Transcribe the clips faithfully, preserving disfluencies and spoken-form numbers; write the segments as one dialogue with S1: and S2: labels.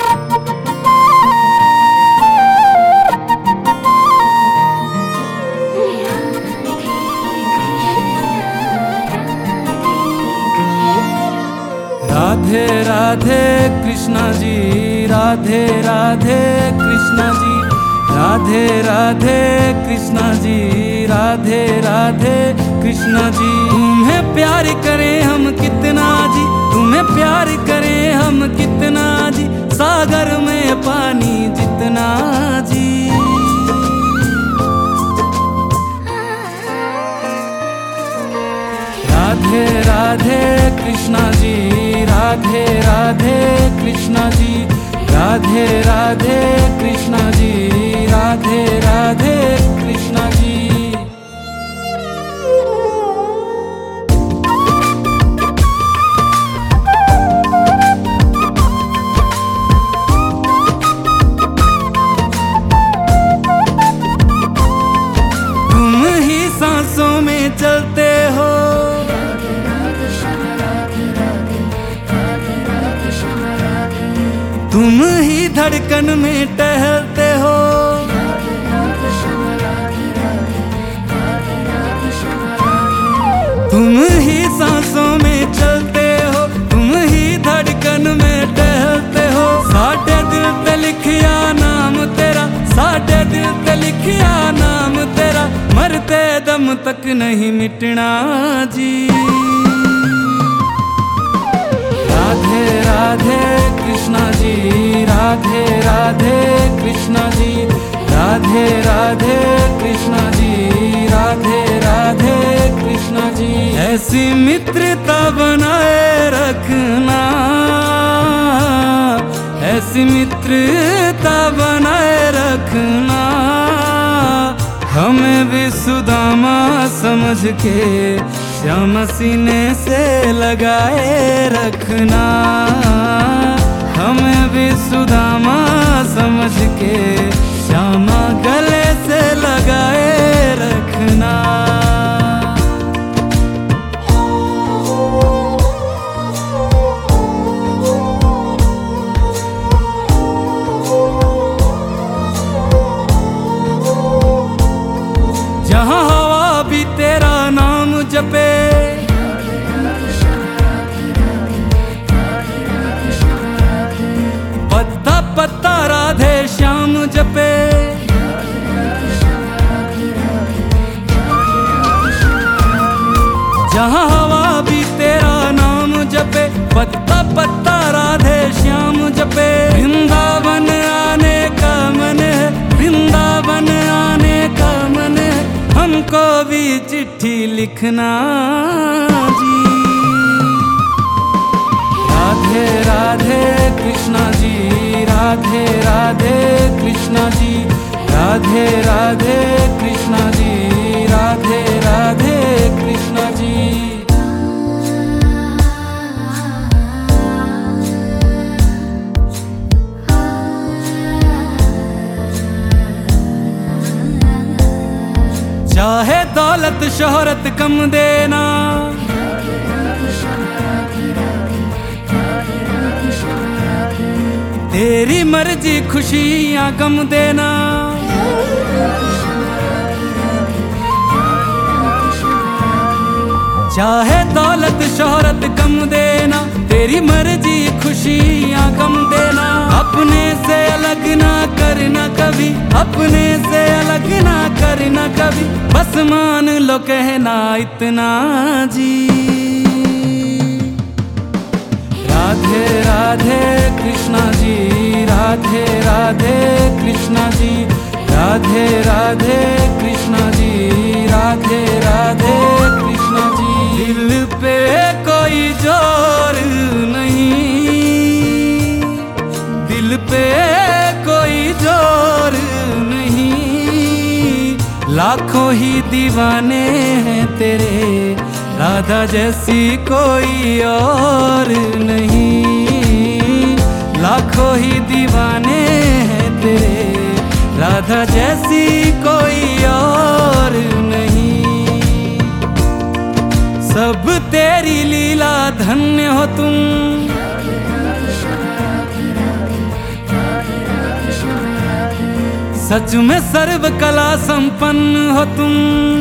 S1: राधे राधे कृष्णा जी, राधे राधे कृष्णा जी, राधे राधे कृष्णा जी, राधे राधे कृष्णा जी। तुम्हें प्यार करें हम कितना जी, तुम्हें प्यार करें हम कितना जी, सागर में पानी जितना जी। राधे राधे कृष्णा जी, राधे राधे कृष्णा जी, राधे राधे कृष्णा जी, राधे राधे कृष्णा जी। तुम ही सांसों में चलते हो, तुम ही धड़कन में टहलते हो, तुम ही सांसों में चलते हो, तुम ही धड़कन में टहलते हो। साढ़े दिल पे लिखिया नाम तेरा, साढ़े दिल पे लिखिया नाम तेरा, मरते दम तक नहीं मिटना जी। राधे राधे कृष्णा जी, राधे राधे कृष्णा जी, राधे राधे कृष्णा जी, राधे राधे कृष्णा जी। ऐसी मित्रता बनाए रखना, ऐसी मित्रता बनाए रखना, हमें भी सुदामा समझ के श्याम सीने से लगाए रखना, हमें भी सुदामा समझ के श्यामा गले से लगाए रखना। जहाँ हवा भी तेरा नाम जपे, पत्ता पत्ता राधे श्याम जपे, जहाँ हवा भी तेरा नाम जपे, पत्ता पत्ता राधे श्याम जपे। वृंदावन आने का मन है, वृंदावन आने का मन है, हमको भी चिट्ठी लिखना जी। राधे राधे कृष्णा जी, राधे राधे कृष्णा जी, राधे राधे कृष्णा जी, राधे राधे कृष्णा जी। चाहे दौलत शोहरत कम देना, तेरी मर्जी खुशियाँ गम देना, चाहे दौलत शोहरत कम देना, तेरी मर्जी खुशियाँ गम देना। अपने से अलग ना करना कभी, अपने से अलग ना करना कभी, बस मान लो कहना इतना जी। राधे राधे कृष्णा जी, राधे राधे कृष्णा जी, राधे राधे कृष्णा जी, राधे राधे कृष्णा जी। दिल पे कोई जोर नहीं, दिल पे कोई जोर नहीं, लाखों ही दीवाने हैं तेरे, राधा जैसी कोई और नहीं। लाखों ही दीवाने हैं तेरे, राधा जैसी कोई और नहीं। सब तेरी लीला धन्य हो तुम, सच में सर्व कला संपन्न हो तुम।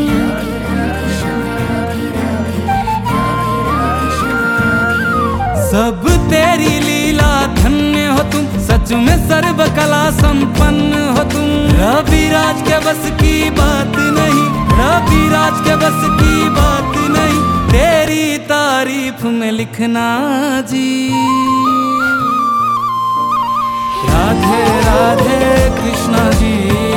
S1: सब तेरी लीला धन्य हो तुम, सच में सर्व कला संपन्न हो तुम। रविराज के बस की बात नहीं, रविराज के बस की बात नहीं, तेरी तारीफ में लिखना जी। राधे राधे कृष्णा जी।